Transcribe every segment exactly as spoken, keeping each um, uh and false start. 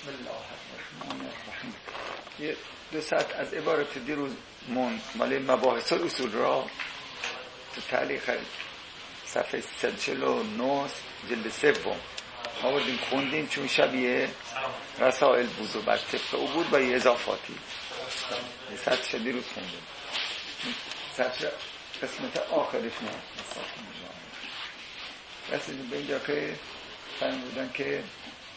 بسم الله الرحمن الرحیم. یه دو ساعت از عبارت دیروز من مال مباحث اصول را تو تعلیق صفحه صد و چهل و نه جلد سوم آوردیم خوندیم، چون شبیه رسائل بود و بر طبق او بود با یه اضافاتی. یه ساعت شد دیروز خوندیم، سطر قسمت آخرش نه رسیدیم به اینجا که فهم بودن که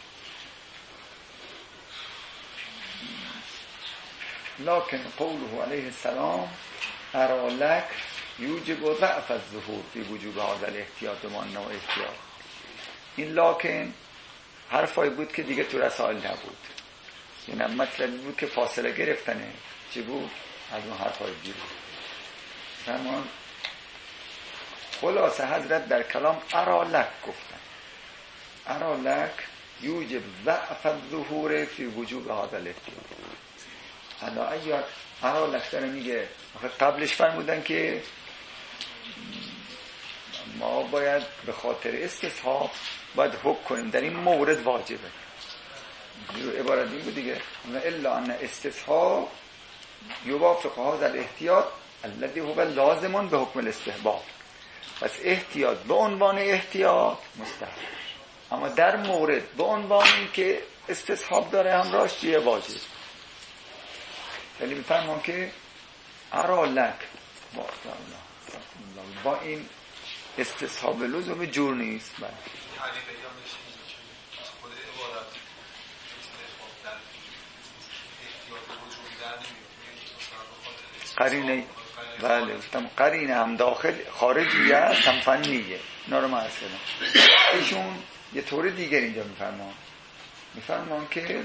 لکن قوله علیه السلام ارالک یوجب ضعف الظهور فی وجوب هذا الاحتیاط و نوع احتیاط. این لکن حرفایی بود که دیگه تو رسائل نبود، این هم مطلبی بود که فاصله گرفتنه. چی بود؟ از اون حرفای دیگه فرمان خلاصه حضرت در کلام ارالک گفتن، ارالک یوجب ضعف الظهور فی وجوب هذا الاحتیاط. حالا اگر ارالک داره میگه قبلش فرمودن که ما باید به خاطر استصحاب باید حکم کنیم در این مورد واجبه. عبارت این بود دیگه، الا ان استصحاب یوافق هذا الاحتیاط الذي هو لازم به حکم الاستحباب. پس احتیاط به عنوان احتیاط مستحب، اما در مورد به عنوان این که استصحاب داره همراهش چیه؟ واجب. ولی میفهمم که ارالک با, با این استصحاب لزوم جور نیست. بله قرینه، بله گفتم قرینه هم داخل خارجیه هم فنیه. اینا رو من عرض کردم. ایشون یه طور دیگر اینجا میفرمان میفرمان که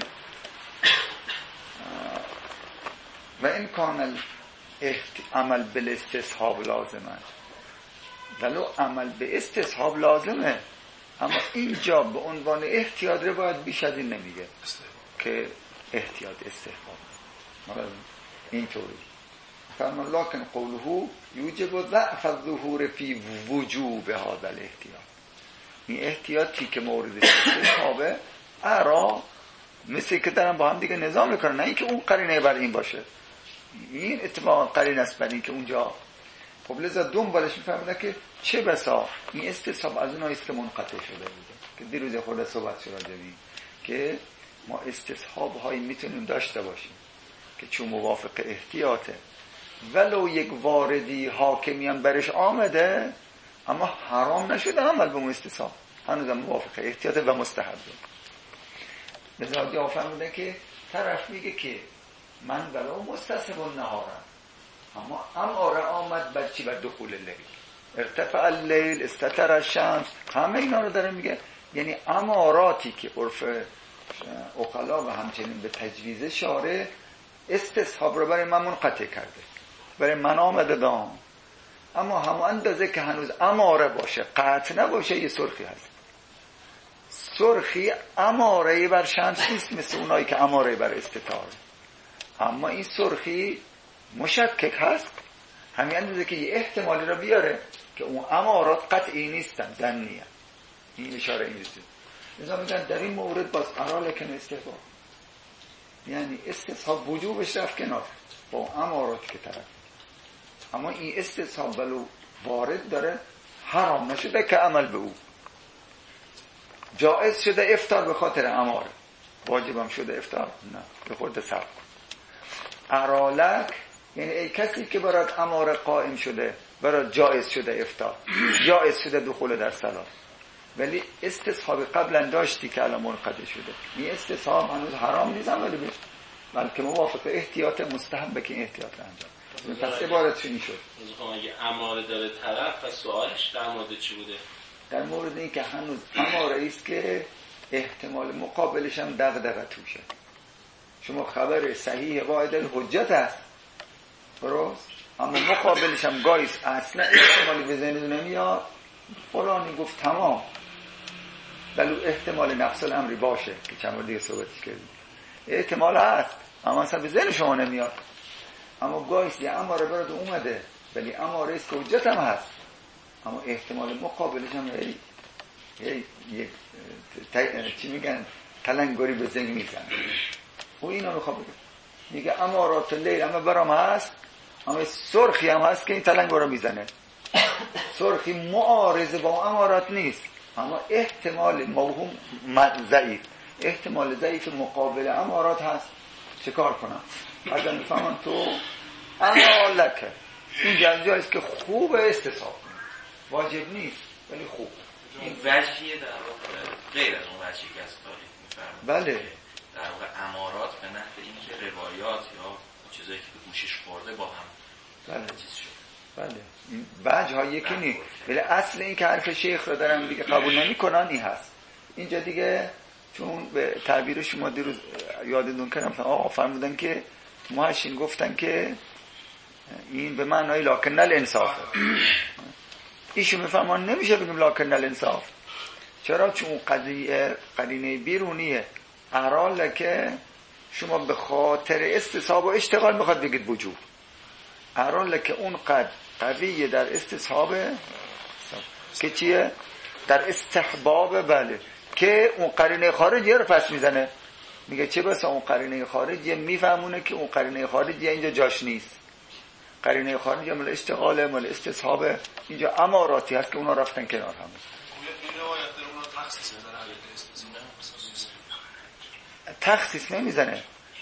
و این کان عمل به استصحاب لازمه، ولو عمل به استصحاب لازمه، اما اینجا به عنوان احتیاط رو باید بیش از این نمیگه که احتیاط استحباب. این طوری فرمان لکن قوله یوجب ضعف الظهور فی وجوب هذا الاحتیاط. این احتیاطی که مورد استحبابه ارا مثل که دارن با هم دیگه نظام میکنن، نه اینکه اون قرینه بر این باشه. این اتفاقا قرینه است بر این که اونجا خب لذا دنبالش میفهمونه که چه بسا این استصحاب از اونایی است که منقطع شده بوده که دیروز خود صحبت شد راجبی که ما استصحاب هایی میتونیم داشته باشیم که چون موافق احتیاطه ولو یک واردی حاکمی هم برش آمده اما حرام نشده عمل به اون استصحاب، هنوز هم موافق احتیاطه و مستحبه. لذا جا فهمیده که طرف میگه که من ولو مستصحب النهارم، اما اماره آمد بر چی؟ بر دخول اللیل، ارتفع اللیل، استتر الشمس، همه اینا رو داره میگه. یعنی اماراتی که عرف عقلا و همچنین به تجویز شارع استصحاب رو برای من منقطع کرده، برای من آمده دام، اما همون اندازه که هنوز اماره باشه قطع نباشه یه سرخی هست. سرخی اماره بر شمس نیست مثل اونایی که اماره بر استتار، اما این سرخی مشکک هست، همین اندازه که یه احتمالی رو بیاره که اون امارات قطعی نیستن، ظنیه. این اشاره این رسید. لذا میگن در این مورد باز قرار لکن استحباب، یعنی استصحاب وجوبش رفت کنار با امارات که طرف، اما این استصحاب ولو وارد داره حرام نشده که عمل به او، جائز شده افطار به خاطر اماره، واجبم شده افطار نه، به خود صبر کن. ارالک یعنی ای کسی که برات اماره قائم شده، برات جائز شده افطار، جائز شده دخول در صلات، ولی استصحاب قبلا داشتی که الان منقطع شده، این استصحاب هنوز حرام نیست ولی بشه، بلکه موافق احتیاط مستحب که احتیاط انجام. پس عبارت چی میشد؟ اگه اماره داره طرف و سوالش در مورد چی بوده؟ در مورد این که هنوز اماره است که احتمال مقابلش هم دغدغه توشه. شما خبر صحیح واحد الحجت است درست، اما مقابلش هم گایس اصلا احتمالی به ذهن نمیاد، فلانی گفت تمام، بلو احتمال نفس الامری باشه که چند بار دیگه صحبتش کردیم، احتمال هست اما اصلا به ذهن شما نمیاد، اما گایس یه اماره برات اومده ولی اماره است که حجت هم هست، اما احتمال مقابلش هم هی هی یک چی میگن تلنگری به زنگ میزنه. او اینو میخواد بگه، میگه امارات لیل همه برام هست، اما سرخی هم هست که این تلنگر رو میزنه. سرخی معارضه با امارات نیست، اما احتمال موهوم ضعیف، احتمال ضعیف مقابل امارات هست. چه کار کنم؟ از این فهمان تو اما لکه این جاییست که خوب استصحاب، واجب نیست ولی خوب. این وجهیه در واقع غیر از اون وجهی که از تاریخ میفرمید. بله. در واقع امارات به نحو اینکه روایات یا چیزایی که به گوشش خورده با هم بله چیز شد. بله این وجه ها یکی نیست، ولی اصل این که حرف شیخ رو دارن دیگه قبول نمی کنن این هست. اینجا دیگه چون به تعبیر شما دیروز یادتون کردم آقا فرمودن که محشین گفتن که این به معنای لکن الانصاف، ایشون میفهمان نمیشه بگیم لکن الانصاف. چرا؟ چون اون قضیه قرینه بیرونیه. احرال که شما به خاطر استصحاب و اشتغال بخواد بگید وجوب، احرال که اون قد قویه در استصحاب که چیه؟ در استحباب. بله که اون قرینه خارجی رو پس میزنه، میگه چه بسا اون قرینه خارجی میفهمونه که اون قرینه خارجی اینجا جاش نیست. قرینه خارجی مال اشتغاله، مال استصحاب، اینجا اماراتی هست که اونا رفتن کنار هم. تخصیص نمیزنه.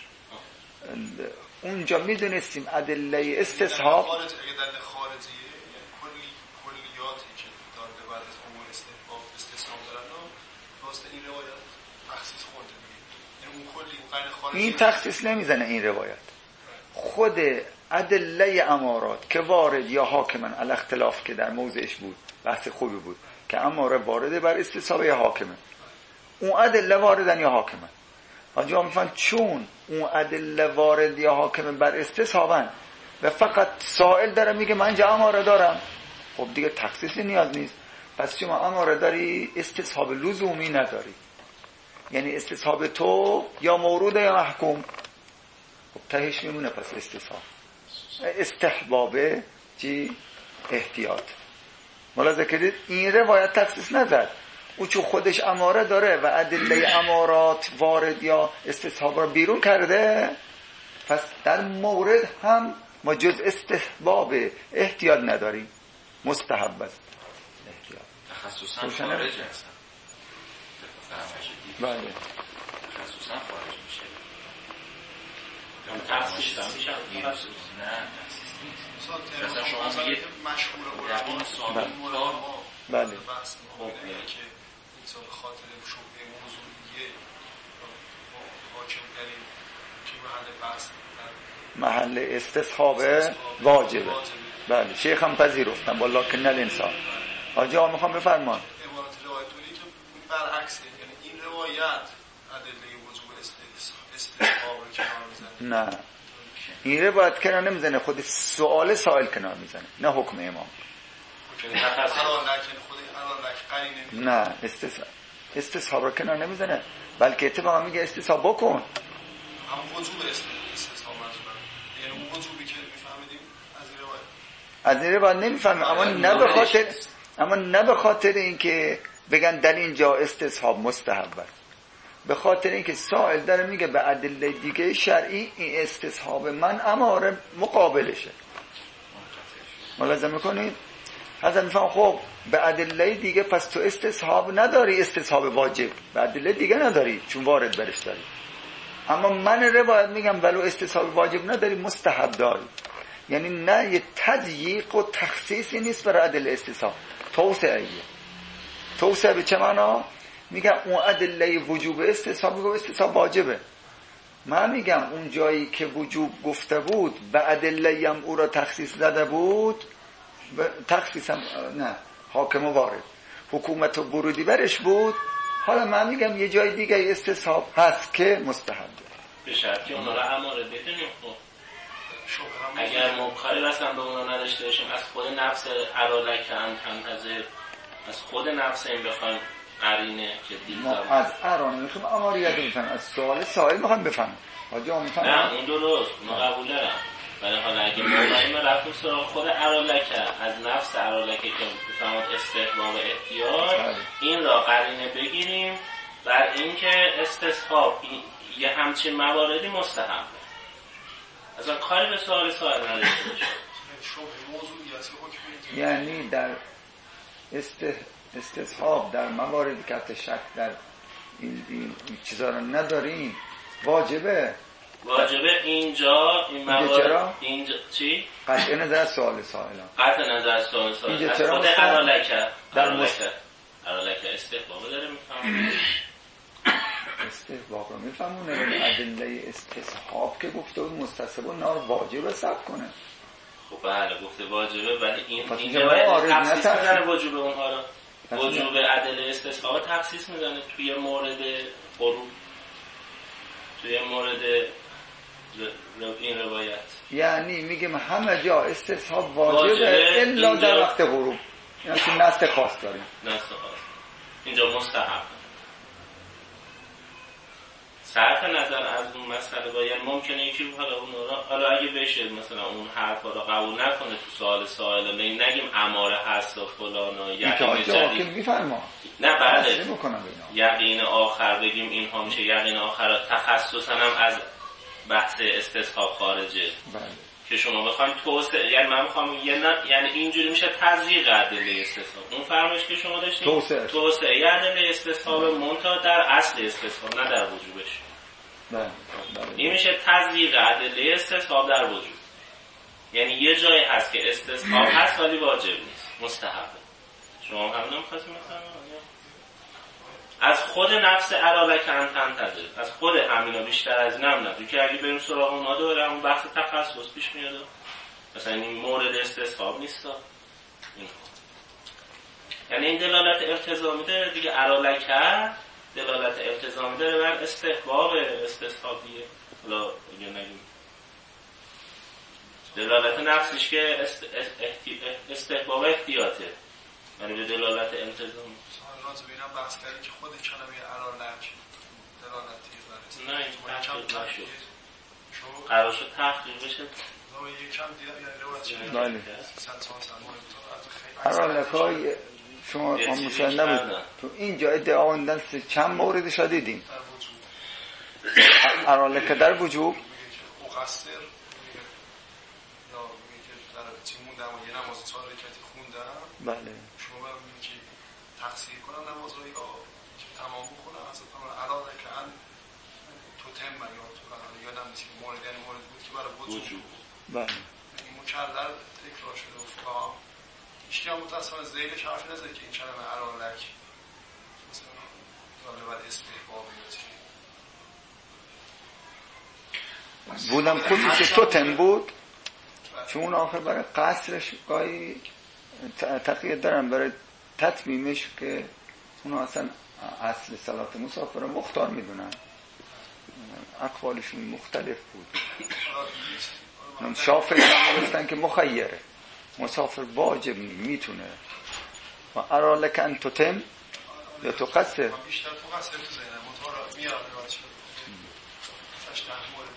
اونجا میدونستیم ادله استصحاب اگه دلیل خارجیه کلی کلیاتی که داره بعد از امور استحباب استصحاب دارن واسه این روایت تخصیص خورده میگه. یعنی اون کلی اون قرین خارجی این تخصیص نمیزنه. این روایت خود ادله امارات که وارد یا حاکمن علی اختلاف که در موضعش بود، بحث خوبی بود که اماره وارده بر استصحاب یا حاکمه، اون ادله واردن یا حاکمن. آنجا میفهمن چون اون ادله وارد یا حاکم بر استصحابن و فقط سائل داره میگه من جا اماره دارم، خب دیگه تخصیصی نیاز نیست. پس شما اماره داری، استصحاب لزومی نداری، یعنی استصحاب تو یا موروده یا محکوم. خب تهش میمونه پس استصحاب استحبابه چی؟ احتیاط. ملاحظه کردید این روایت تخصیص نزد. او چون خودش اماره داره و ادله امارات وارد یا استصحاب را بیرون کرده، پس در مورد هم ما جز استحباب احتیاط نداریم، مستحب است احتیاط. تخصصا خارج هستن. بله تخصصا خارج میشه. تخصیص هم میشه. نه تخصیص نیست. مثلا شما میگید مشهور علما ثابت کار بله بحث می‌کنه که انسان خاطر شبهه موضوعیه حاکم دلیل که محل بحث محل استصحاب واجبه. بله شیخ هم پذیرفتن با لکن الانصاف. آجا میخوام بفرمان عبارت روایتوری که برعکسه، یعنی این روایت ادله وجوب استصحاب رو کنار میزنه. نه این روایت کنار نمیزنه، خود سوال سائل کنار میزنه، نه حکم امام. نه استصحاب استصحاب رو کنار نمیزنه، بلکه اتفاقا میگه استصحاب بکن. هم وجوب استصحاب منظورم، یعنی اون وجوبی که میفهمیدیم از این روایت از این روایت نمیفهمیم، اما نه به خاطر اما نه به خاطر اینکه بگن در اینجا استصحاب مستحب است، به خاطر اینکه سائل داره میگه به ادله دیگه شرعی این استصحاب من اماره مقابلشه. ملاحظه میکنید؟ حضرت میفهم خب به ادله دیگه پس تو استصحاب نداری، استصحاب واجب به ادله دیگه نداری چون وارد برش داری. اما من روایت میگم ولو استصحاب واجب نداری مستحب داری، یعنی نه یه تضییق و تخصیصی نیست برای ادله استصحاب، توسعه. توسعه به چه معنا؟ میگم اون ادله وجوب استصحاب میگم استصحاب واجبه. من میگم اون جایی که وجوب گفته بود به ادله هم او را تخصیص زده بود، تخصیص هم نه حاکم وارد حکومت و برودی برش بود. حالا من میگم یه جای دیگه استصحاب هست که مستحب به شرط که اونا را اماره بدونیم. اگر ما کاری رسن به اونا نداشته باشیم، از خود نفس ارالک هم تنتظر از خود نفس این بخوایم قرینه که دیگه از ارانه میخوام اماریت میفهم، از سوال سائل میخوام بفهم حاجا میفهم. نه اون درست اونو قبول دارم، ولی حالا اگه موضوعی ما رفتیم سراغ خود ارالکه از نفس ارالکه که بفهمد استحباب احتیاط این را قرینه بگیریم بر اینکه استصحاب یه همچین مواردی مستحبه. اصلا کاری به سوال سوال نداشته باشه. یعنی در است... استصحاب در مواردی که حتی شک در این, این... این چیزا رو نداریم واجبه. واجبه اینجا این موارد اینجا چی؟ قطع نظر از سوال سائلان. قطع نظر از سوال سائلان. از خود ارالکه ارالکه ارالکه استحباب داره میفهمونه. استحباب رو میفهمونه ولی ادله استصحاب که گفته بود مستصحب و نار واجبه سب کنه. خب بله گفته واجبه ولی این اینجا باید تخصیص میزنه وجوب اونها رو. وجوب ادله استصحاب تخصیص میزنه توی مورد غروب، توی مورد این روایت. یعنی میگم همه جا استصحاب واجبه الا در وقت غروب. یعنی که نص خاص داریم. نص خاص. اینجا مستحب. صرف نظر از اون مسئله باید ممکنه یکی حالا اون را حالا اگه بشه مثلا اون حرفا رو قبول نکنه تو سوال سوال می نگیم اماره هست و فلان و یقین جدید میفرما نه بله یقین آخر بگیم اینها میشه یقین آخر تخصصا هم از بحث استصحاب خارجه. بله. که شما بخواید توسعه یعنی من میخوام یه نه یعنی اینجوری میشه تزریق ادله استصحاب. اون فرمایش که شما داشتید توسعه توسعه ادله استصحاب منتها در اصل استصحاب نه در وجوبش. بله. این میشه تزریق ادله استصحاب در وجوب. یعنی یه جایی هست که استصحاب هست ولی واجب نیست، مستحبه. شما هم همین می‌خواستید مثلا از خود نفس ارالک انتنتظر از خود همینا بیشتر از این هم نداره که اگه بریم سراغ اونا دوره همون بحث تخصص پیش میاد مثلا این مورد استصحاب نیست. این یعنی این دلالت التزامی داره دیگه. ارالک دلالت التزامی داره بر استحباب استصحابیه. حالا اگه نگیم دلالت نفسش که است... استحباب احتیاطه یعنی به دلالت التزامی. لازم اینم بحث کردیم که خود کلمه ارالک دلالتی بر نه این تحقیق نشد قرار شد تحقیق بشه یکم دیدم یعنی روایت ارالک های شما آموزش نبود تو اینجا ادعا آوردن چند موردش رو دیدیم. ارالک در وجوب مقصر یا میگه که در تیموندم و یه نماز چهار رکعتی خوندم. بله شما میگی که تقصیر کنم نماز رو یا تمام بکنم اصلا الان که ان تو تم یا تو یا نمیشه مورد یعنی مورد بود که برای وجوب. بله این مکرر تکرار شده و فقط هیچ هم متأسفانه ذیلش حرف نزده که این کلمه ارالک مثلا داره بعد استحباب یا چی بودم خودی که تو تم بود چون آخر برای قصرش گاهی تقیید دارم برای تطمیمش که اونا اصلا اصل صلات مسافر رو مختار میدونن. اقوالشون مختلف بود. شافعی هم گفتن که مخیره مسافر واجب میتونه و ارالک ان تتم یا تو قصر بیشتر تو قصر تو زینه مطمئن میاد بچه فشتن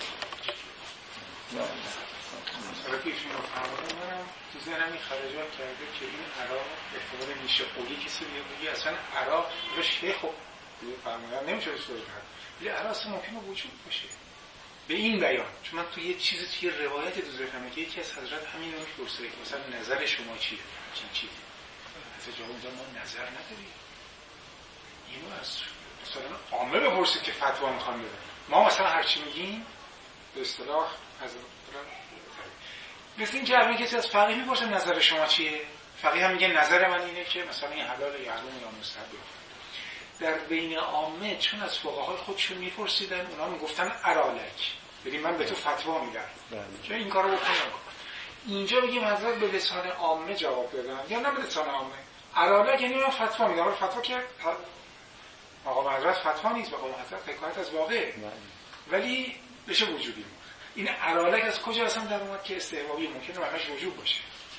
مورد رفیقشون رو فرمودن منم تو ذهنم این خرجات کرده که این عراق احتمال میشه قولی کسی بگه اصلا عراق رو شیخ خب فرمودن نمیشه استفاده کرد ولی عراق اصلا ممکنه وجود باشه به این بیان. چون من تو یه چیزی توی روایت تو ذهنم که یکی از حضرت همین رو میپرسه که مثلا نظر شما چیه چین چیه مثلا جواب میدم ما نظر نداریم. اینو از مثلا عامه بپرسید که فتوا میخوام بدن. ما مثلا هرچی میگیم به اصطلاح از مثل این که اول کسی از فقیه میپرسه نظر شما چیه؟ فقیه هم میگه نظر من اینه که مثلا این حلال یا حرام یا مستحب. در بین عامه چون از فقهای خودشون میپرسیدن اونا میگفتن ارالک ببین من به تو فتوا میدم که این کارو بکنم. اینجا بگیم حضرت به لسان عامه جواب دادن یا نه به لسان عامه ارالک یعنی من فتوا میدم. ولی فتوا کرد مقام حضرت فتوا نیست، مقام حضرت حکایت از واقع ولی بشه وجودی. این ارالک از کجا اصلا در اومد که استحبابی ممکنه معناش وجوب باشه؟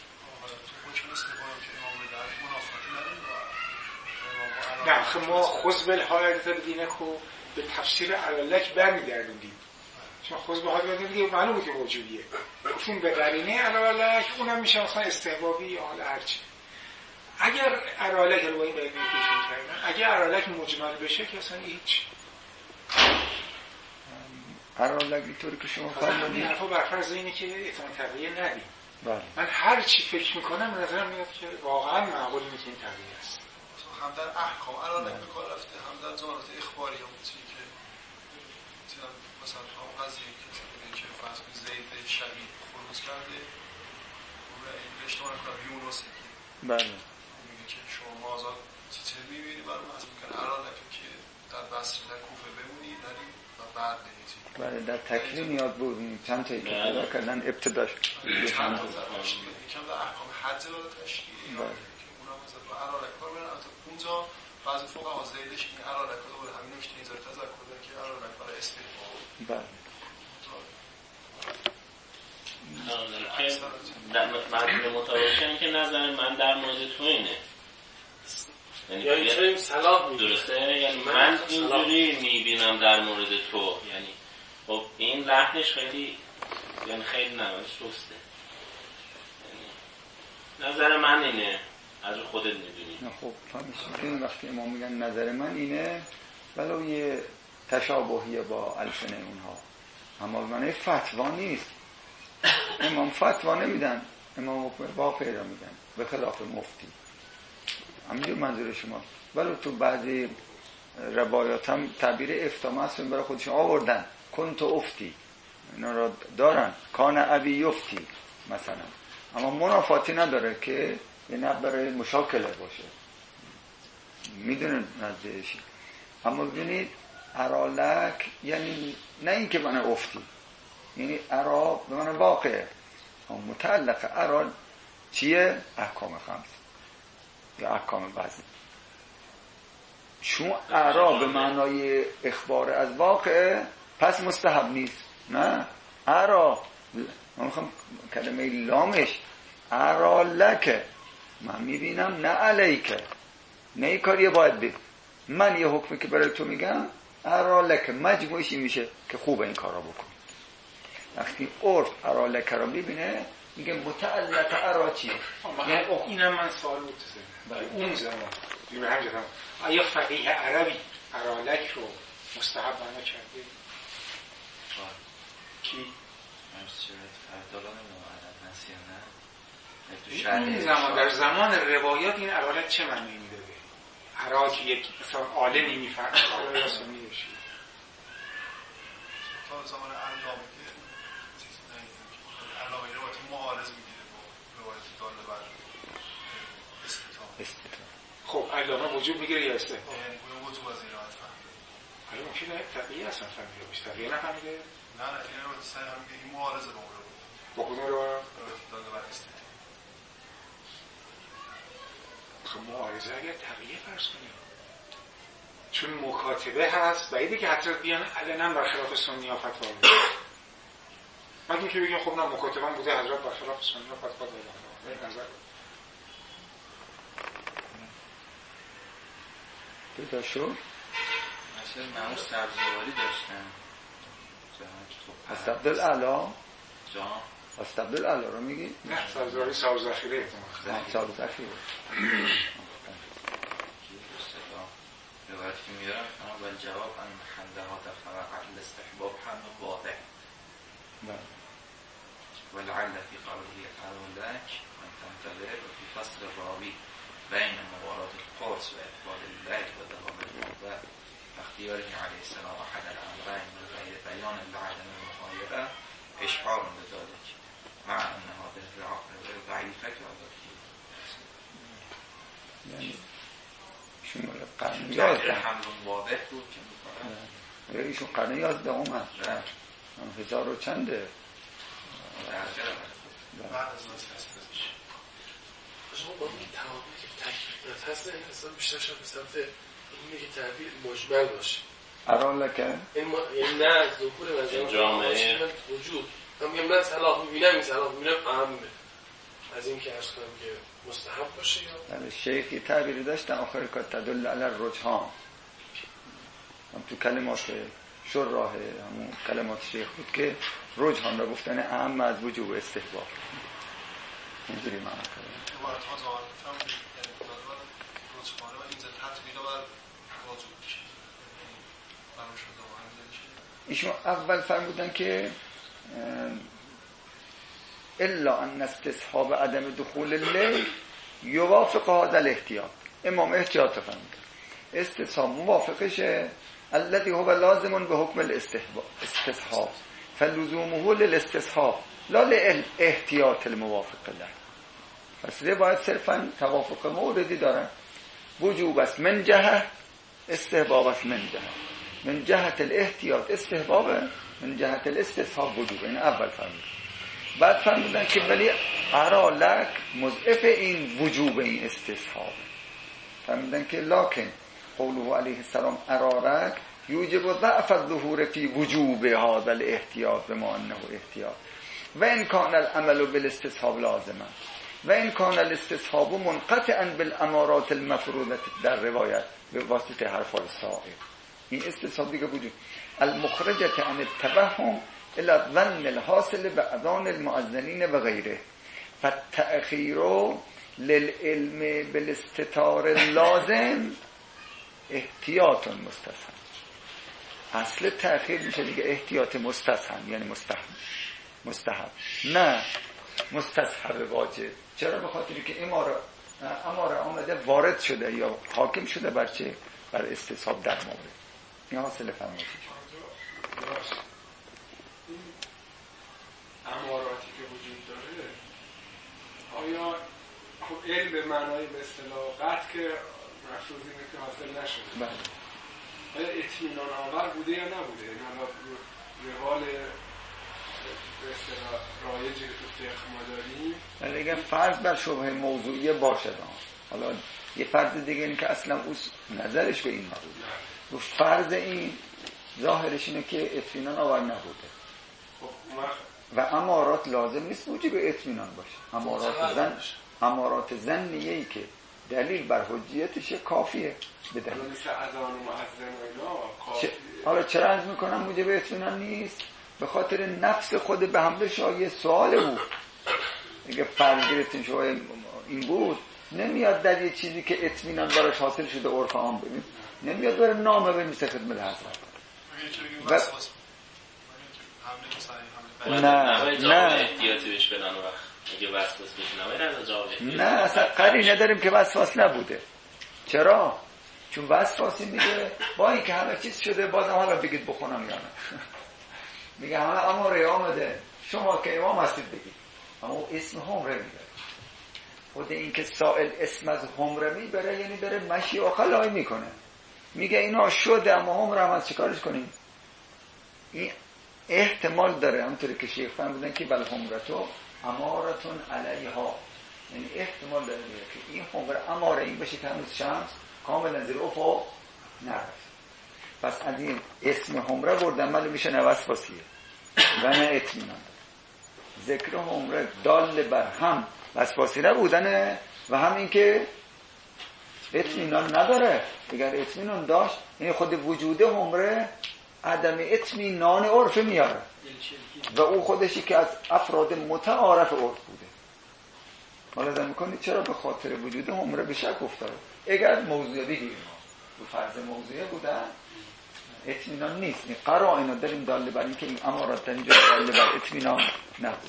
نه خب ما خذ بالحالت الدین خو به تفسیر ارالک برمیگردوندیم. چون خذ بالحالت دیگه معلومه که وجودیه. چون به قرینه ارالک اونم میشه مثلا استحبابی یا حال هرچی. اگر ارالک رو با این بینه پیشون کردن، اگر ارالک مجمل بشه که اصلا هیچ ارالک اینطوری که شما فرمودید فرمودید این حرفا بر فرض اینه که احتمال تغییر ندیم. بله. من هر چی فکر میکنم به نظرم میاد که واقعا معقول نیست این تغییر است. هم در احکام ارالک به کار رفته، هم در جملات اخباری هم چیزی که مثلا هم قضیه که که فرض کنید زید شبیه خروج کرده و این اشتباه نکنم یونس بله میگه که شما مازاد چی چی میبینی برای محض میکنه ارالک که در بصره در کوفه بمونی داری و بعد بریزی. بله در تکریم یاد بود چند تا که پیدا کردن ابتداش چند تا درش یکم در احکام حج رو تشکیلی که اونا مثلا با ارالک کار برن. اونجا بعضی فقها زیدش این ارالک رو دوباره همین نکته اینجا تذکر دارن که ارالک برای استحباب. بله مردم متوجه که نظر من در مورد تو اینه، یعنی میتونیم سلام میگیم درسته؟ یعنی من اینجوری میبینم در مورد تو، یعنی خب این لحنش خیلی یعنی خیلی نمایش سسته، یعنی نظر من اینه، از خودت میدونی. خب فهمیدین وقتی امام میگن نظر من اینه ولو یه تشابهیه با السن اونها، اما معنی فتوا نیست. امام فتوا نمیدن، امام واقع را میدن به خلاف مفتی. همینجور منظور شما. ولو تو بعضی روایات هم تعبیر افتامه هست برای خودشون آوردن، کنت افتی اینا را دارن، کان ابی یفتی مثلا، اما منافاتی نداره که یه نه برای مشاکله باشه، میدونن نزدیشی. اما ببینید ارالک یعنی نه این که من افتی، یعنی ارا به من واقعه، متعلق ارال چیه؟ احکام خمس یا احکام وزن. چون ارا به معنای اخبار از واقعه پس مستحب نیست. نه ارا من میخوام کلمه لامش ارالک، من میبینم نه علیکه، نه این کاریه باید بگم. من یه حکمی که برای تو میگم ارالک مجموعشی میشه که خوبه این کارا بکن. وقتی عرف ارالک را ببینه میگه متعلق ارا چیه؟ یعنی اینم من سوال بود اون زمان به هم زدم آیا فقیه عربی ارالک رو مستحب معنا کرده؟ کی؟ این زمان در زمان روایات این ارالک چه معنی میده؟ ارا که یک مثلا عالمی میفرد آیا یا سنی بشید تا زمان علامه که چیز نهیدیم علامه روایت معارض میگیره با روایت داله بر استطاع. خب علامه وجود میگیره یا استحباب؟ یعنی کنه وجود از این روایت فهمیده. حالا ممکنه طبیعی اصلا فهمیده باشه، طبیعی نفهمیده؟ نه نه این روایت سعی هم میگه این معارضه با اون روایت با کدوم روایت؟ روایت داله بر استطاع. خب معارضه اگر طبیعی فرض کنیم چون مکاتبه هست بعیده که حضرت بیان علنا برخلاف سنی ها فتوا بدن. مگه که بگیم خب نه مکاتبه بوده حضرت برخلاف سنی ها فتوا دادن. به نظر پیدا شد مثلا معمول سبزواری داشتن از عبدالعلا جان از عبدالعلا رو میگی؟ نه سبزواری ساو ذخیره احتمال ساو ذخیره روایت که میارم اما بل جواب ان خندهات فقط الاستحباب هم واضح ولعل في قوله ارالک من تنتظر وفي فصل الراوي بين موارد القرص واقبال الليل وذهاب الموضع واختياره عليه السلام احد الامرين من غير بيان لعدم المخالفه اشعار بذلك مع ان هذه الروايه ضعيفه وضعيفه. یعنی شما قرن یازده حملون واضح بود که میکنن ایشون قرن یازده اومد هزار و چنده بعد از نسل شما با این تمامی که تکلیف هست این اصلا بیشتر شد به سمت اینه که تعبیر مجمل باشه ارالکه یعنی نه از ذکور و جامعه وجود من میگم من صلاح میبینم این صلاح میبینم اهمه از این که عرض کنم که مستحب باشه یا بله شیخی تعبیری داشتن آخر که تدل علی الرجحان هم تو کلمات شرح همون کلمات شیخ بود که رجحان را گفتن اهم از وجوب استحباب اینجوری معنی کرده باید ها ظاهر بفهم یعنی خداده باید روزخانه و این زد تطبیقه باید موضوع بشه برای شده باید زده ایشون اول فرمودن که الا ان استصحاب عدم دخول اللیل یوافق هذا الاحتیاط. امام احتیاط فرمودن استصحاب موافقشه الذي هو لازم به حکم الاستصحاب فلزومه للاستصحاب لا للاحتیاط الموافق له. پس باید صرفا توافق موردی دارن. وجوب است من جهه، استحباب است من جهه. من جهت الاحتیاط استحبابه، من جهت الاستصحاب وجوبه. این اول فرمودن. بعد فرمودن که ولی ارالک مضعف این وجوب این استصحاب. فرمودن که لکن قوله علیه السلام ارالک یوجب ضعف الظهور فی وجوب هذا الاحتیاط بما انه احتیاط و ان کان العمل بالاستصحاب لازما و ان کان الاستصحاب منقطعا بالامارات المفروضه در روایت به واسطه حرف الصائب. این استصحاب دیگه وجود المخرجه عن التوهم الى الظن الحاصل باذان المؤذنین و غیره فالتأخیر للعلم بالاستتار اللازم احتیاط مستثن. اصل تأخیر میشه دیگه احتیاط مستثن، یعنی مستحب مستحب نه مستصحب واجب. چرا؟ به خاطری که اماره اماره آمده وارد شده یا حاکم شده بر چه؟ بر استصحاب در مورد. این حاصل فرمایش این اماراتی که وجود داره آیا خب علم به معنای به اصطلاح قطع که مفروض اینه که حاصل نشده، بله آیا اطمینان آور بوده یا نبوده؟ این حالا روال به اصطلاح رایجی که تو فقه ما داریم، ولی اگر فرض بر شبهه موضوعیه باشه حالا یه فرض دیگه اینه که اصلا او نظرش به این نبوده و فرض این ظاهرش اینه که اطمینان آور نبوده. خب و امارات لازم نیست موجب اطمینان باشه. امارات زن امارات ظنیه‌ای که دلیل بر حجیتش کافیه بده. مثل اذان و مؤذن و اینا کافیه. حالا چرا عرض میکنم موجب اطمینان نیست؟ به خاطر نفس خود به حمل شایع سوال بود. اگه فرض گرفتین شما این بود نمیاد در یه چیزی که اطمینان براش حاصل شده عرف عام ببین نمیاد بره نامه بنویسه خدمت حضرت. و نه نه احتیاطی بهش بدن وقت اگه وسواس بشه نمیره از جواب نه اصلا قرینه داریم که وسواس نبوده. چرا؟ چون وسواسی میگه با اینکه همه چیز شده بازم حالا بگید بخونم یا نه. میگه همه اماره آمده شما که امام هستید بگید، اما او اسم همره میبره. خود این که سائل اسم از همره میبره یعنی بره مشی و خلای میکنه، میگه اینا شده اما همره هم از چیکارش کنیم؟ این احتمال داره همونطوری که شیخ فرمودن که بل همرتو امارتون علیها، یعنی احتمال داره که این همره اماره این بشه که هنوز شمس کاملا زیر افق نرفت. پس از این اسم همره بردن مالی میشه نوسواسیه و نه اطمینان. ذکر همره دال بر هم وسواسی نبودنه و هم این که اطمینان نداره. اگر اطمینان داشت یعنی خود وجود همره عدم اطمینان عرف میاره و او خودشی که از افراد متعارف عرف بوده. ملاحظه میکنید چرا به خاطر وجود همره به شک افتاده. اگر موضوع بگیریم و فرض موضوعه بودن اطمینان نیست. این قرائن رو داریم داله بر این که این امارات در اینجا داله بر اطمینان نبود.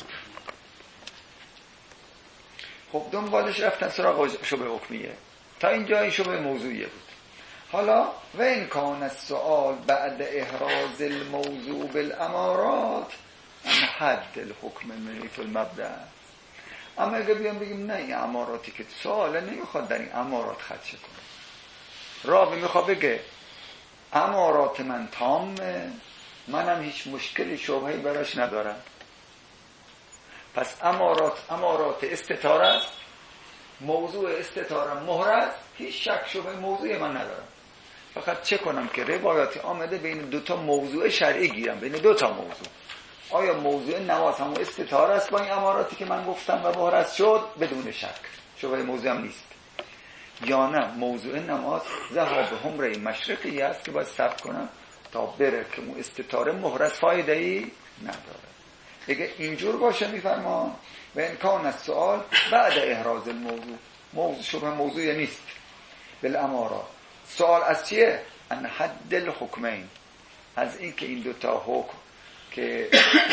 خب دنبالش رفتن سراغ شبه حکمیه. تا اینجا این شبه موضوعیه بود. حالا و این کان السؤال بعد احراز الموضوع بالامارات ان حد الحکم من فی المبدأ. اما اگه بیام بگیم نه این اماراتی که سواله نمیخواد در این امارات خدشه کنه، راوی میخواد بگه امارات من تامه، منم هیچ مشکلی شبهی براش ندارم، پس امارات امارات استتار است، موضوع استتارم مهر است، هیچ شک شبه موضوع من ندارم. فقط چه کنم که روایاتی آمده بین دوتا موضوع شرعی گیرم، بین دوتا موضوع. آیا موضوع نماز هم استتار است با این اماراتی که من گفتم و مهر است شد بدون شک شبه موضوع هم نیست، یا نه موضوع نماز ذهاب همره مشرقی است که باید صبر کنم تا بره که اون استتاره مهر است فایده ای نداره. اگه اینجور باشه میفرما و امکان از سوال بعد احراز الموضوع، موضوع شبه موضوع نیست. بالامارات سوال از چیه؟ ان حد الحکمین، از این که این دوتا حکم که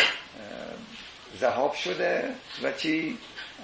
ذهاب شده و چی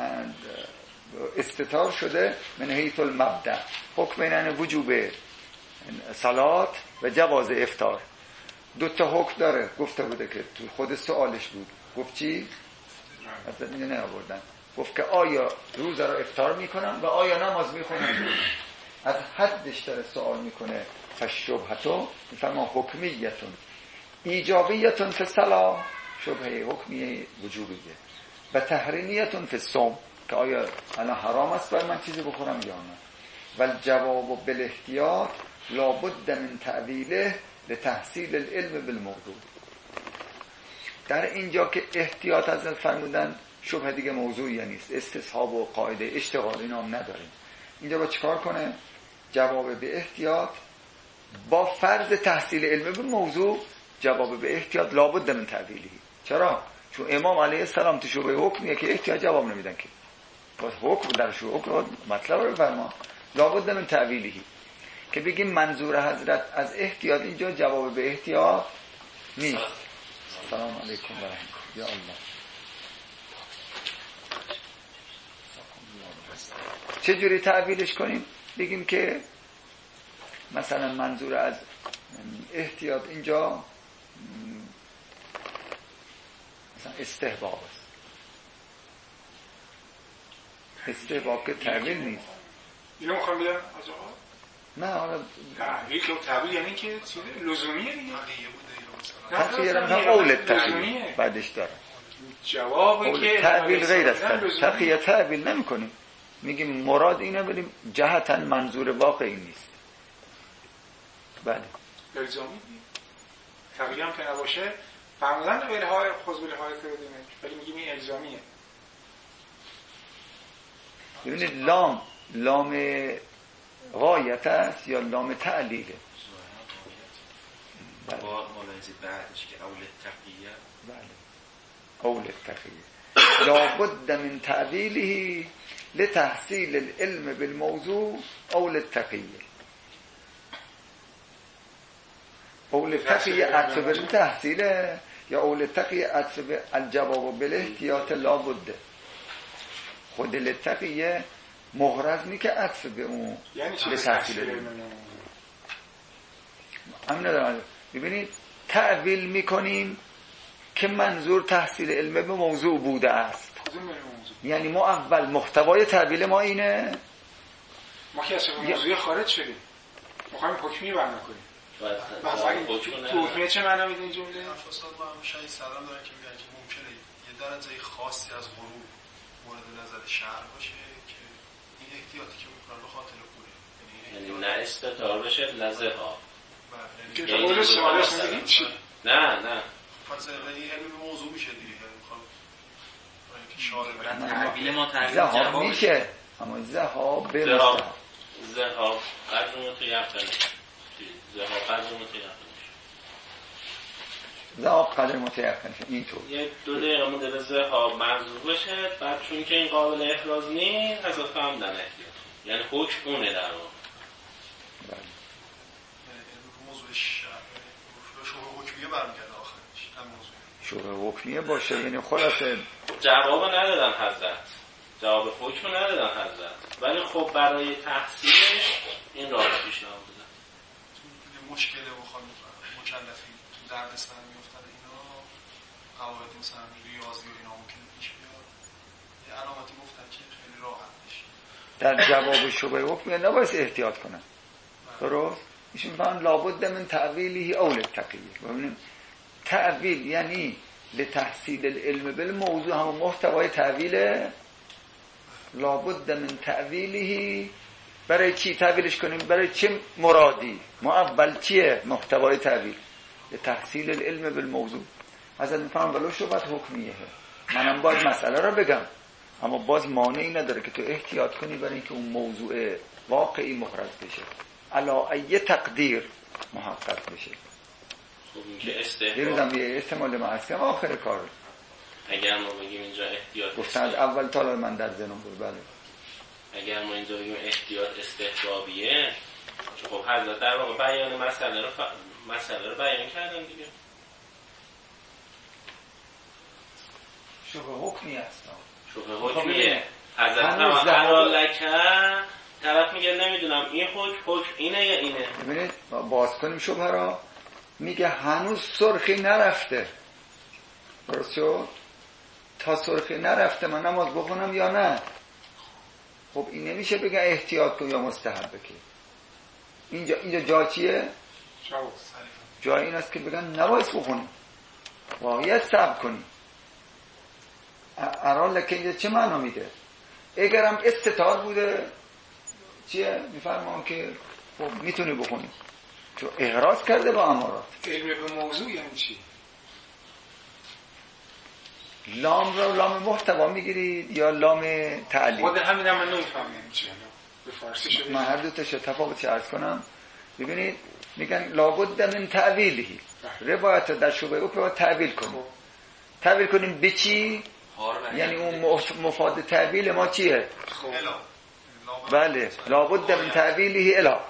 استتار شده من حیث المبدأ، حکم این وجوب صلات و جواز افطار. دوتا حکم داره، گفته بوده که تو خود سوالش بود، گفت چی؟ اصلا نه آوردن، گفت که آیا روزه رو افطار میکنم و آیا نماز میخونم. از حدش داره سوال میکنه. فشبهتو میفرما حکمیتون ایجابیتون فی الصلاة، شبهه حکمی وجوبیه، و تحریمیتون فی الصوم، که آیا الان حرام است بر من چیزی بخورم یا نه. و الجواب بالاحتیاط لابد من تعویله لتحصیل العلم بالموضوع. در اینجا که احتیاط از فرمودن شبه دیگه موضوعی نیست، استصحاب و قاعده اشتغال اینا هم نداریم. اینجا با چیکار کنه؟ جواب به احتیاط با فرض تحصیل علم به موضوع، جواب به احتیاط لابد من تعویلی. چرا؟ چون امام علیه السلام تو شبه حکمیه که احتیاط جواب نمیدن، که باز حکم در شبه حکم مطلب رو بفرما لابد من تعویلی، که بگیم منظور حضرت از احتیاط اینجا جواب به احتیاط نیست. سلام علیکم و رحمت یا الله. چجوری تعبیرش کنیم؟ بگیم که مثلا منظور از احتیاط اینجا مثلا استحباب است. استحباب که تعبیر نیست. اینو میخوام بگم از آقا؟ نه حالا تعبیر که تعبیر یعنی که لزومیه دیگه. تقییر هم اول تقییر بعدش داره. جوابی که تعبیر غیر است. تقییر تعبیر نمی کنیم، میگیم مراد اینه، بریم جهتا منظور واقعی نیست. بله الزامی تقییر هم که نباشه فرمودن به های خود به های کردیم، ولی میگیم این الزامیه. ببینید لام لام غایت است یا لام تعلیله؟ با ملاحظه بعدش که اول تقیه. بله اول تقیه لابد من تعویله لتحصیل العلم بالموضوع اول تقیه. اول تقیه عطف به تحصیله یا اول تقیه عطف به الجواب بالاحتیاط لابد. خود لتقیه مغرض نی که عطف به اون یعنی به تحصیل علم. همین ندارم. ببینید تعویل میکنیم که منظور تحصیل علم به موضوع بوده است. یعنی ما اول محتوای تعویل ما اینه، ما که اصلا موضوع خارج شدیم میخوایم حکمی بیان کنیم. تو حکمی چه معنا میده این جمله؟ فساد با هم شاید سلام دارن که میگن که ممکنه یه درجه خاصی از غرور مورد نظر شهر باشه که این احتیاطی که میکنن به خاطر پوله، یعنی نه استتار بشه لزه ها. که تو قول سوالش میگید چی؟ نه نه فلسفه این علم به موضوع میشه دیگه، میخوام که شارع برای تعبیل ما تعبیل ذهاب میشه، اما ذهاب به مستحب ذهاب قدر متیقن ذهاب قدر متیقن ذهاب قدر متیقن اینطور یه دو دقیقه مونده به ذهاب منظور بشه، بعد چون که این قابل احراز نیست حضرت فهمدن احتیاط، یعنی حکم اونه در واقع. شبه حکمیه باشه، یعنی خلاصه جواب ندادن حضرت، جواب حکم ندادن حضرت، ولی خب برای تحصیلش این راه پیشنهاد دادن. تو مشکل بخوام مکلفی تو دردسر میافتن اینا، قواعد مثلا ریاضی و اینا ممکنه پیش بیاد، یه علامتی گفتن که خیلی راحت بشه. در جواب شبه حکمیه نباید احتیاط کنن. درست؟ ایشون فهم لابد من تعویلی اول تقیه. ببینیم تعویل یعنی لتحصیل العلم بالموضوع، هم محتوای تعویل لابد من تعویلی. برای چی تعویلش کنیم؟ برای چه مرادی؟ ما اول چیه محتوای تعویل؟ لتحصیل العلم بالموضوع. حضرت میفهم ولو شبهت حکمیه، منم باید مسئله رو بگم، اما باز مانعی نداره که تو احتیاط کنی برای اینکه اون موضوع واقعی محرز بشه، علا ای تقدیر محقق بشه. خب این که استحباب یه روزم یه احتمال ما هست که آخر کار اگر ما بگیم اینجا احتیاط گفتن از اول تا الان من در ذهنم بود. بله اگر ما اینجا بگیم احتیاط استحبابیه، چون خب حضرت در واقع بیان مسئله رو ف... مسئله رو بیان کردن دیگه. شبه حکمی هست. شبه حکمیه. حضرت حلال لکه طرف میگه نمیدونم این حکم حکم اینه یا اینه. ببینید باز کنیم شبه را. میگه هنوز سرخی نرفته. درست شد؟ تا سرخی نرفته من نماز بخونم یا نه؟ خب این نمیشه بگه احتیاط کن یا مستحبه که. اینجا اینجا جا چیه؟ جای این است که بگن نباید بخونیم، باید صبر کنیم. اران لکه اینجا چه معنا میده؟ اگرم استطاعت بوده چیه؟ میفرمان که خب میتونی بخونی، چون احراز کرده با امارات. علم به موضوع یعنی چی؟ لام رو لام محتوا میگیرید یا لام تعلیل؟ خود همین هم من نمیفهمم یعنی چی. به فارسی شده من هر دو تا تفاوتی عرض کنم. ببینید میگن لابد من تعویلی، روایت در شبه او رو تعویل کنیم. تعویل کنیم به چی؟ یعنی اون مفاد تعویل ما چیه؟ بله لابد من تعویله الا.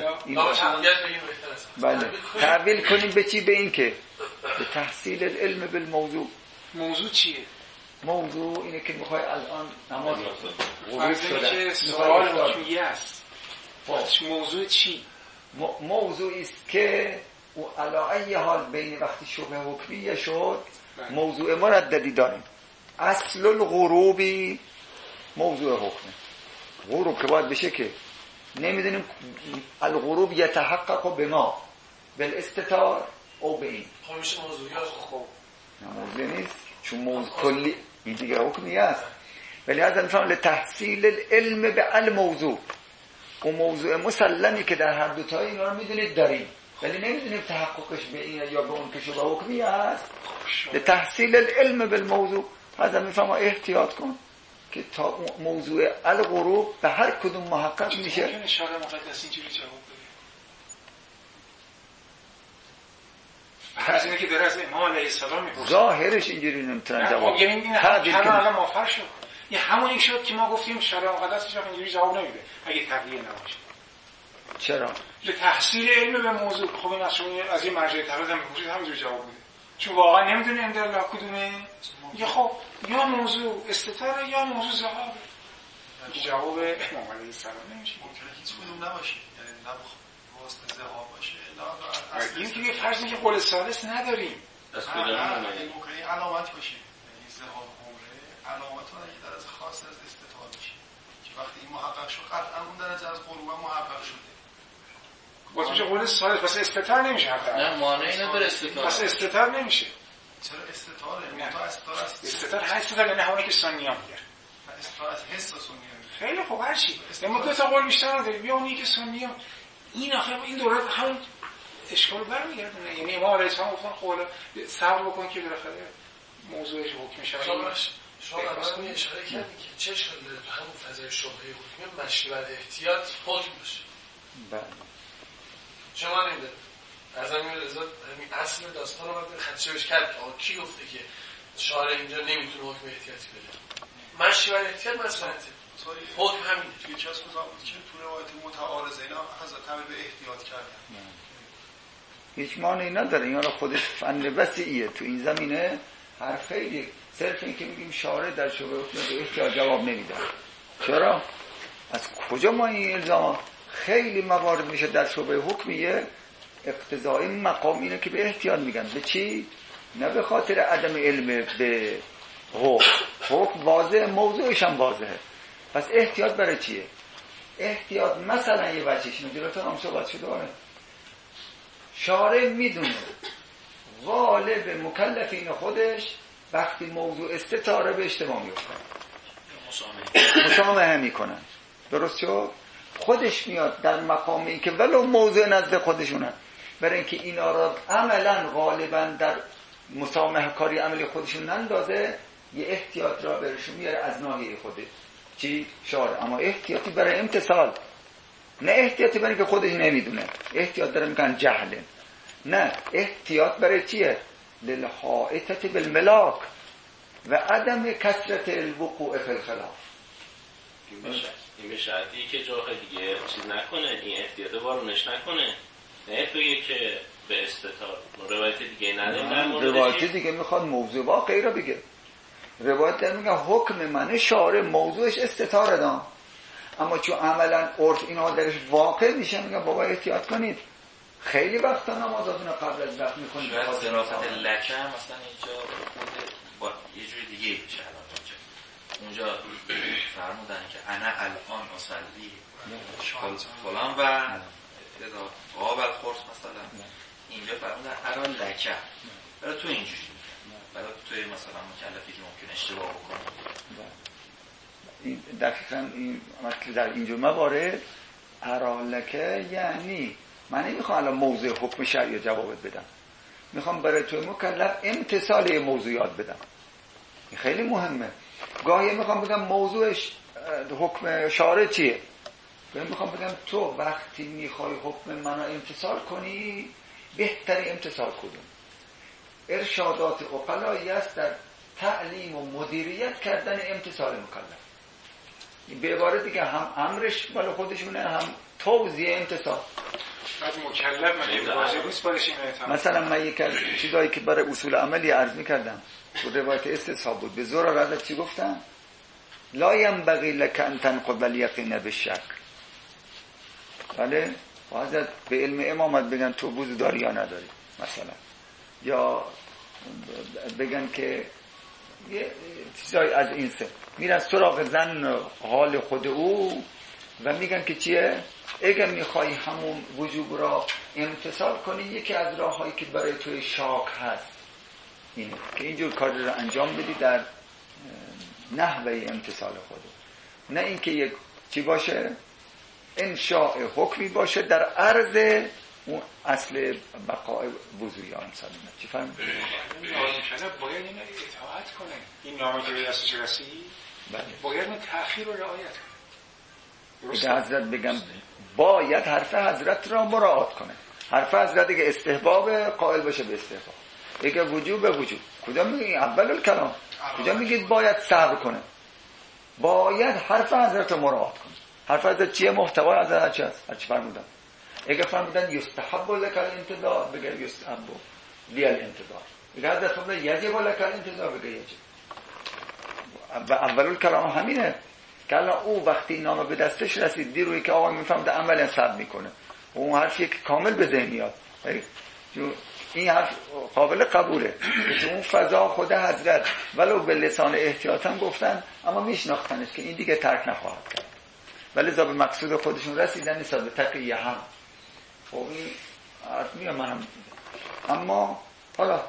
بله تعویل کنیم به چی؟ به این که به تحصیل العلم بالموضوع. موضوع چیه؟ موضوع اینه که میخوای الان نماز فرض که سوال حکمیه است. موضوع چی؟ موضوعی است که او علی حال بین وقتی شبه حکمیه شد موضوع مرددی داریم. اصل الغروبی موضوع حکمه. غروب که باید بشه که نمیدونیم الغروب یتحقق به ما بالاستتار او به این. خب میشه موضوعیات. خب نه موضوع نیست چون موضوع کلی این دیگه حکمی است. ولی از انفعال تحصیل العلم به الموضوع، اون موضوع مسلمی که در هر دوتای اینا رو میدونید داریم ولی نمیدونیم تحققش به این یا به اون که شبه حکمی است. به تحصیل العلم بالموضوع حضرت میفهمه احتیاط کن که تا موضوع الغروب به هر کدوم محقق میشه. ممکنه شارع مقدس اینجوری جواب بده؟ فرض اینه که داره از امام علیه السلام میپرسه. ظاهرش اینجوری نمیتونن جواب بده. یعنی این الان موفر شد. یه همون این شد که ما گفتیم شارع مقدس اینجوری جواب نمیده اگه تقلیه نباشه. چرا؟ به تحصیل علم به موضوع. خب این اصلا از این مرجع تقلید هم میپرسید همینجوری جواب میده. چون واقعا نمیدونه اندر الله کدومه. یا خب یا موضوع استتاره یا موضوع ذهاب. جواب امام علیه السلام نمیشه. ممکنه هیچ کدوم نباشه، یعنی نه واسط ذهاب باشه لا این که فرض که قول ثالث نداریم. از کدوم نمیشه؟ ممکنه علامت باشه، یعنی ذهاب عمره علامت ها یه درجه خاص از استطاعت میشه که وقتی این محقق شد قطعا اون درجه از غروب محقق شده. باز میشه قول ثالث پس استتار نمیشه حتی. نه مانعی نداره استتار. پس استتار نمیشه. چرا استتاره؟ منتها استتار است. استتار هست در نهانی که ثانیه میگه. استتار از حس و ثانیه. خیلی خوب هر چی. اما دو تا قول بیشتر نداره. بیا اونی که ثانیه. این آخه این دولت همون اشکال برمیگردونه. یعنی امام علیه السلام گفتن خب صبر بکن که بالاخره موضوعش حکم شرعی باشه. شما اول اشاره کردید که چه اشکالی داره تو همون فضای شبهه حکمی مشی بر احتیاط حکم باشه. بله. شما نمیدونید از همین رضا همین اصل داستان رو باید خدشه‌اش کرد که آقا کی گفته که شارع اینجا نمیتونه حکم احتیاطی بده. مشی بر احتیاط مسئلته. حکم همینه. توی یکی از کتاب بود که تو روایت متعارضه اینا حضرت همه به احتیاط کردن. هیچ مانعی نداره. اینا رو خودش فن وسیعیه تو این زمینه. هر خیلی صرف این که میگیم شارع در شبه حکم به احتیاط جواب نمیده. چرا؟ از کجا ما این الزام؟ خیلی موارد میشه در شبه حکمیه اقتضای مقام اینه که به احتیاط میگن. به چی؟ نه به خاطر عدم علم به حکم. حکم واضح، موضوعش هم واضحه. پس احتیاط برای چیه؟ احتیاط مثلا یه بچهش مدیرتون هم صحبت شده آره شارع میدونه غالب مکلفین خودش وقتی موضوع استتاره به اشتباه میفتن مسامحه میکنن. درست شد؟ خودش میاد در مقامی که ولو موضوع نزد خودشونن برای اینکه اینا را عملا غالبا در مسامحه کاری عملی خودشون نندازه یه احتیاط را برشون میاره از ناحیه خوده چی؟ شارع. اما احتیاطی برای امتثال، نه احتیاطی برای که خودش نمیدونه. احتیاط داره میگن جهله. نه احتیاط برای چیه؟ للحائطة بالملاک. و عدم کثرت الوقوع فی الخلاف. این به شرطی که جاهای دیگه چیز نکنه، این احتیاط وارونش نکنه، نه توی که به استطار روایت دیگه نداره. روایت دیگه میخواد موضوع واقعی رو بگه. روایت در میگه حکم من شارع موضوعش استطاره دام، اما چون عملا عرف اینها درش واقع میشه میگه بابا احتیاط کنید. خیلی وقتا نمازاتون قبل از وقت میکنید. شاید ظرافت لکه هم مثلا اینجا خود با یه جوری دیگه میشه. اونجا فرمودن که انا الان اصلی فلان و قابل خورس مثلا، اینجا فرمودن ارا لکه. برای تو اینجوری برای توی مثلا مکلفی که ممکن اشتباه بکنه. این دقیقا این مثل در اینجور موارد ارا لکه یعنی من نمیخوام الان موضوع حکم شرعی جواب بدم، میخوام برای توی مکلف امتصال موضوع یاد بدم. این خیلی مهمه. گاهی میخوام بگم موضوعش حکم شارع چیه، گاهی میخوام بگم تو وقتی میخوای حکم منو امتصال کنی بهتری امتصال کدوم. ارشادات عقلایی است در تعلیم و مدیریت کردن امتصال مکلف. به عبارت دیگه هم امرش مال خودشونه، هم توزیع امتصال. بعد مکلف من واجب نیست برش این اطاعت. مثلا من یک از چیزایی که برای اصول عملی عرض می‌کردم تو روایت استصحاب بود، به زور رضا چی گفتم؟ لا ينبغي لك ان تنقض اليقين بالشك. بله حضرت به علم امامت بگن تو وضو داری یا نداری مثلا، یا بگن که یه چیزای از این سه میرن سراغ زن حال خود او و میگن که چیه؟ اگر میخوای همون وجوب را امتصال کنی یکی از راههایی که برای توی شاک هست اینه که اینجور کاری را انجام بدی در نحوه امتصال خود، نه اینکه یک چی باشه انشاء حکمی باشه در عرض اون اصل بقای وضوعی آن سالمه. چی فهمید؟ نامکنه باید این اطاعت کنه. این نامه که به دستش رسید باید این تأخیر رو رعایت کنه. بگه حضرت بگم باید حرف حضرت را مراعات کنه. حرف حضرت اگه استحباب قائل باشه به استحباب، اگه وجوب به وجوب. کجا میگه اول الکلام کجا میگید باید صبر کنه؟ باید حرف حضرت را مراعات کنه. حرف حضرت چیه؟ محتوای حضرت چی است؟ هرچی فرمودن. اگه فرمودن یستحب لک الانتظار بگه یستحب لی الانتظار. اگه حضرت فرمودن یجب لک الانتظار بگه یجب. و اول الکلام همینه که الان او وقتی نامه به دستش رسید دیروی که آقا میفهمده عملا صبر میکنه، اون حرفی که کامل به ذهن میاد، این حرف قابل قبوله که اون فضا خود حضرت ولو به لسان احتیاط هم گفتن اما میشناختنش که این دیگه ترک نخواهد کرد، ولی ذا به مقصود خودشون رسیدن نسبت به تقیه هم. خب این حرف میگم منم، اما حالا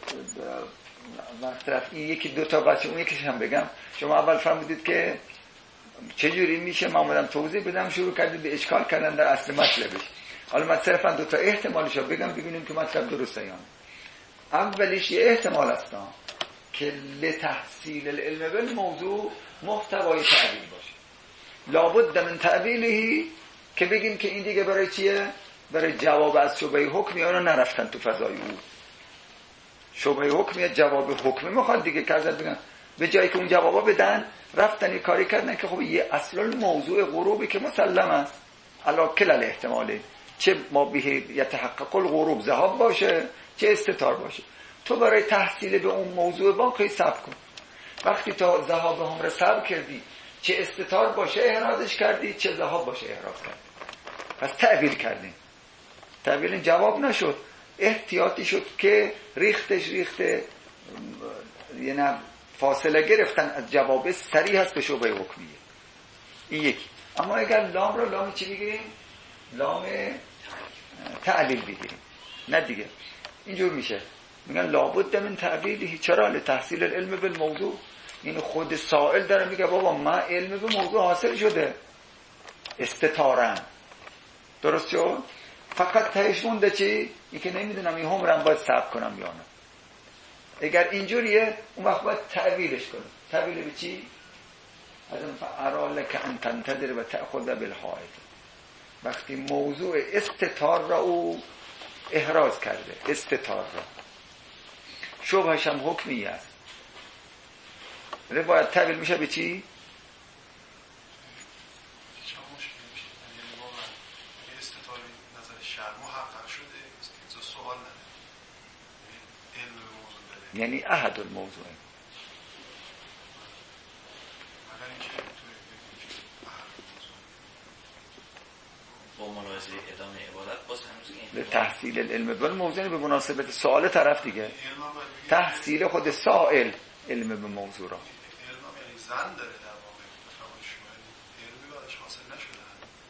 طرف این یکی دو تا بچه اون یکیش هم بگم. شما اول فرمودید که چجوری میشه معمولا توضیح بدم، شروع کردید به اشکال کردن در اصل مطلبش. حالا من صرفا دو تا احتمالش رو بگم ببینیم که مطلب درسته یا نه. اولیش یه احتمال است که لتحصیل العلم بالموضوع محتوای تعبیر باشه، لابد من تعبیرهی، که بگیم که این دیگه برای چیه؟ برای جواب از شبهه حکمی ها رو نرفتن تو فضای او. شبهه حکمی جواب حکمی میخواد دیگه، که ازت بگن به جایی که اون جوابا بدن رفتن کاری کردن که خب یه اصل موضوع غروبی که مسلم است علا کل الاحتماله، چه ما به یتحقق الغروب ذهاب باشه چه استتار باشه، تو برای تحصیل به اون موضوع باقی صبر کن. وقتی تا ذهاب هم رو صبر کردی چه استتار باشه احرازش کردی چه ذهاب باشه احراز کردی، پس تعبیر کردیم. تعبیر جواب نشد، احتیاطی شد که ریختش ریخته، یعنی فاصله گرفتن از جواب سریع هست به شبهه حکمیه. این یکی. اما اگر لام رو لام چی بگیریم؟ لام تعلیل بگیریم، نه دیگه اینجور میشه. میگن لابد من تعلیلی، چرا؟ لتحصیل العلم بالموضوع. این خود سائل داره میگه بابا من علم به موضوع حاصل شده استطارن، درست شد؟ فقط تهش مونده چی؟ این که نمیدونم این عمرم باید صبر کنم یا نه. اگر اینجوریه اون وقت باید تعویلش کنم. تعویل به چی؟ ازم فعرال که ان تنتظر و تأخذ بالحائط. وقتی موضوع استتار را او احراز کرده، استتار را شبهش هم حکمی است، روایت تعبیل میشه به چی؟ یعنی احد الموضوع با ملاحظه ادامه عبارت باز هنوز به تحصیل العلم بالموضوع به مناسبت سوال طرف دیگه تحصیل خود سائل علم به موضوع را علم زن داره در واقع علمی براش حاصل نشده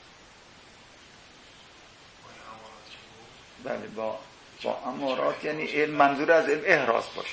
بله با با امارات یعنی علم منظور از علم احراز باشه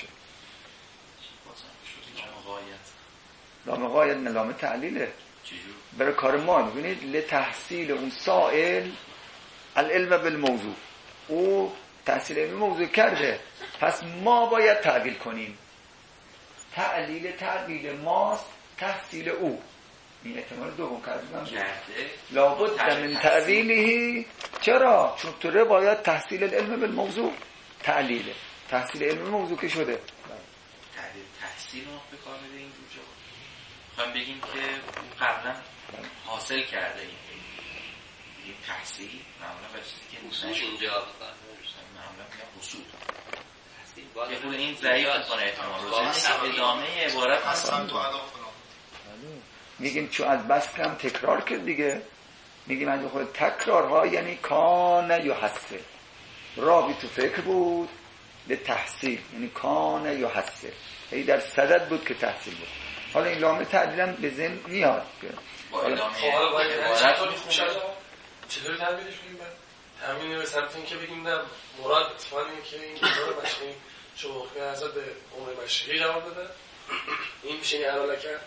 لام غایت نظام تعلیله برای کار ما ببینید لتحصیل اون سائل العلم بالموضوع او تحصیل علم موضوع کرده پس ما باید تعبیل کنیم تعلیل تعبیل ماست تحصیل او این احتمال دوم کردم لابد من تعبیله چرا؟ چون تو روایت تحصیل العلم بالموضوع تعلیله تحصیل علم موضوع که شده تعلیل تحصیل رو بکار میده این جا خواهیم بگیم که قبلا حاصل کرده این این تحصیل معمولا به چیزی که اینجا معمولا میگم حصول یه خود این ضعیف کنه احتمال رو ادامه عبارت هستن تو ادا میگیم چون از بس کم تکرار کرد دیگه میگیم از خود تکرارها یعنی کان یا حسه راوی تو فکر بود به تحصیل یعنی کان یا حسه ای در صدد بود که تحصیل بود حالا این لامه تعدیلم به ذهن میاد با ادامه حالا باید چطوری خوب شد چطوری تنبیلش بگیم بعد تمرین به سمت این که بگیم نه مراد اتفاقا اینه که این امور مشقی شما حکم ازاد به امور مشقی جواب بده این میشه این علاله کرد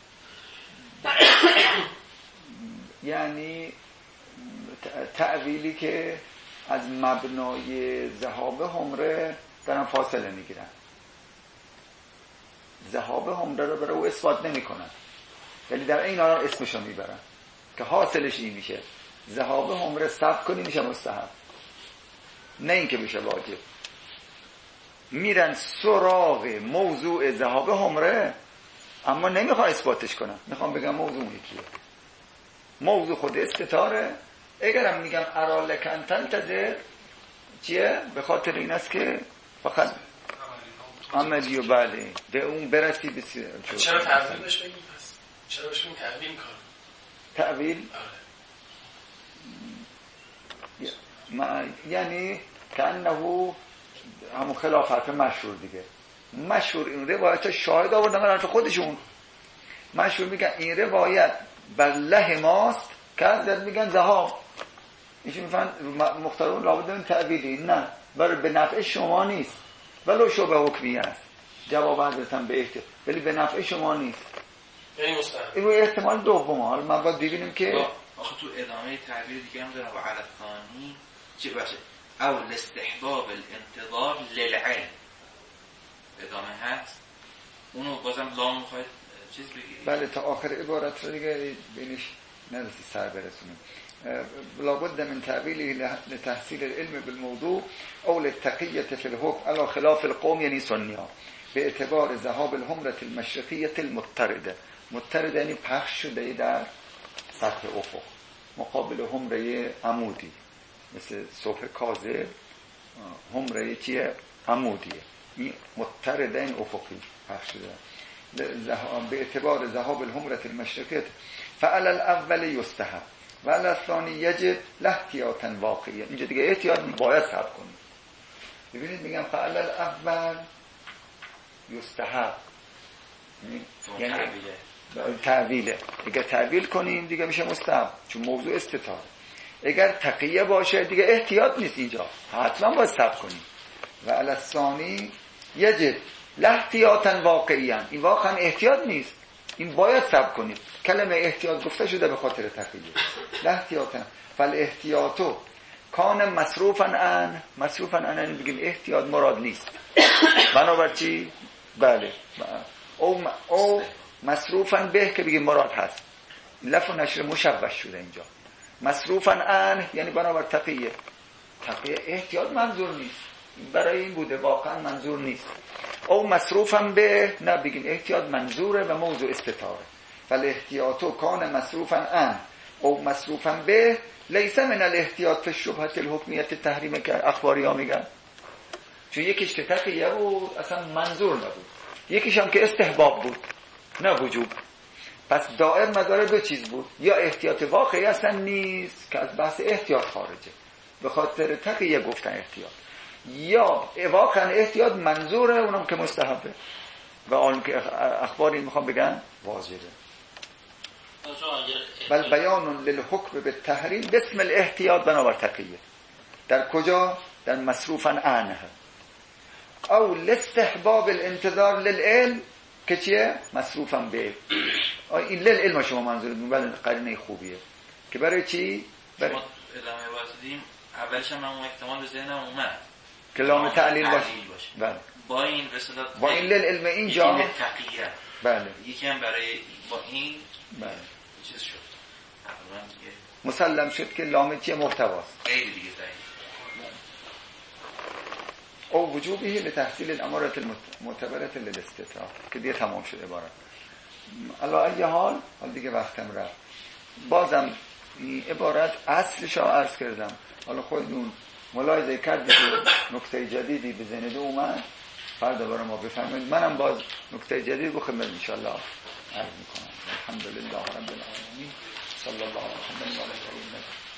یعنی تعویلی که از مبنای ذهاب حمره دارن فاصله میگیرن ذهاب حمره رو برای او اثبات نمی کنن ولی در این حال اسمشو میبرن که حاصلش این میشه ذهاب حمره ثبت کنی میشه مستحب نه اینکه بشه واجب میرن سراغ موضوع ذهاب حمره اما نمیخوام اثباتش کنم میخوام بگم موضوع یکیه موضوع خود استتاره اگرم میگم ارالک ان تنتظر چیه به خاطر این است که فقط عملی و بله به اون برسی بسیار چرا تعویل بهش بگیم پس چرا بهش بگیم تعویل کار تعویل یعنی کانه همون خلاف حرف مشهور دیگه مشهور این روایت شاهد آوردن حرف خودشون مشهور میگن این روایت بر له ماست که حضرت میگن ذهاب ایشون میفهمن مختارون لابد این تعبیلی نه برای به نفع شما نیست ولو شبه حکمی است جواب حضرت هم به احتمال ولی به نفع شما نیست یعنی مستحب این روی احتمال دوم حالا من باید ببینیم که آخه تو ادامه تعبیر دیگه هم دارم و علت ثانی چه باشه او لاستحباب الانتظار للعلم ادامه هست اونو بازم لام میخواید چیز بگیرید بله تا آخر عبارت رو دیگه بینش نرسی سر برسونیم لابد من تعبیلی لتحصیل العلم بالموضوع او للتقیة في الحكم على خلاف القوم یعنی سنیا به اعتبار ذهاب الحمرة المشرقیة المضطرده مضطرده یعنی پخش شده در سطح افق مقابل حمره عمودی مثل صبح کاذب حمره چیه عمودیه این مضطرده این افقی پخش شده به اعتبار ذهاب الحمرة المشرقیة فعلى الاول یستحب و علی الثانی یجب لاحتیاطا واقعیه اینجا دیگه احتیاط باید صبر کنیم ببینید میگم فعلى الاول یستحب یعنی تعویله اگر تعویل کنیم دیگه میشه مستحب چون موضوع استطاعت اگر تقیه باشه دیگه احتیاط نیست اینجا حتما باید صبر کنیم و علی الثانی یجب لاحتیاطا واقعیه این واقعا احتیاط نیست این باید صبر کنید کلمه احتیاط گفته شده به خاطر تقیه لاحتیاطا فالاحتیاطو کان مصروفا ان مصروفا ان بگیم احتیاط مراد نیست بنابر چی بله او او مصروفا به که بگیم مراد هست لف و نشر مشوش شده اینجا مصروفا ان یعنی بنابر تقیه تقیه احتیاط منظور نیست برای این بوده، واقعا منظور نیست. او مصروفم به، نه بگین احتیاط منظوره و موضوع استطاره. ولی احتیاطو کان مصروفا ان او مصروفا به لیس من الاحتیاط فی شبهت الحکمیت تحریم که اخباری ها میگن. چون یکیش که تقیه بود اصلا منظور نبود، یکیش هم که استحباب بود نه وجوب. پس دائر مدار دو چیز بود، یا احتیاط واقعی اصلا نیست که از بحث احتیاط خارجه به خاطر تقیه گفتن احتیاط، یا واقعا احتیاط منظوره اونم که مستحبه و آن که اخباری میخوام بگن واجبه. بل بیان للحکم به تحریم بسم الاحتیاط بنابر تقیه. در کجا؟ در مصروفا عنه. او لاستحباب الانتظار للعلم که چیه؟ مصروفا به. این للعلم شما منظورتون، ولی قرینه خوبیه که برای چی؟ برای ما ادامه واسدیم اولش هم اون احتمال به ذهنم اومد که لام تعلیل باشه. بله. با این رسالت با این للعلم اینجا یکی تقیه، بله، یکی هم برای با این بله چیز شد تقریبا دیگه مسلم شد که لام چیه؟ محتواست. خیلی دیگه ضعیف. او وجوبه لتحصیل الامارات المعتبرة للاستطاعه که دیگه تمام شد عبارت. علی ای حال، حال دیگه وقتم رفت، بازم این عبارت اصلش رو عرض کردم، حالا خودتون ملاحظه کردید که نکته جدیدی به ذهن دو اومد، فردا برای ما بفهمید. منم باز نکته جدید رو خدمت ان شاء الله عرض میکنم. الحمدلله رب العالمین، صلی الله علیه و سلم.